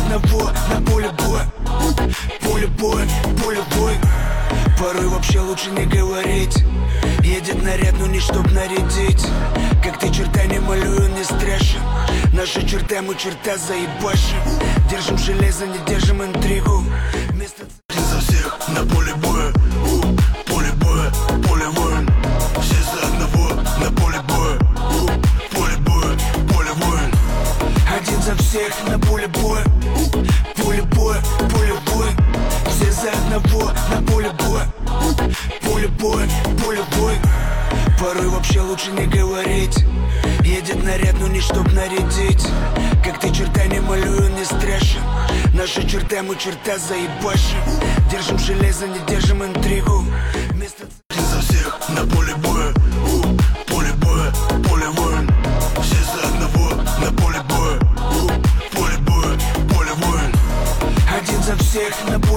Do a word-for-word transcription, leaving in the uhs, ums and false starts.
одного на поле боя. Поле боя, поле боя. Порой вообще лучше не говорить. Едет наряд, но не чтоб нарядить. Как ты черта не малюю, не страшен. Наши черта, мы черта заебашим. Держим железо, не держим интригу. Место за всех на поле боя. У, поле боя, поле воин. Все за одного на поле боя. У, поле боя, поле воин. Один за всех на поле боя. У, поле боя, поле воин. Все за одного на поле боя. Поле боя, поле боя. Порой вообще лучше не говорить. Едет наряд, но не чтоб нарядить. Как ты черта не малюю, не страшен. Наши черта, мы черта заебашим. Держим железо, не держим интригу. Место за всех на поле боя. У, поле боя, поле воин. Все за одного на поле боя. У, поле боя, поле воин. Один за всех на поле боя.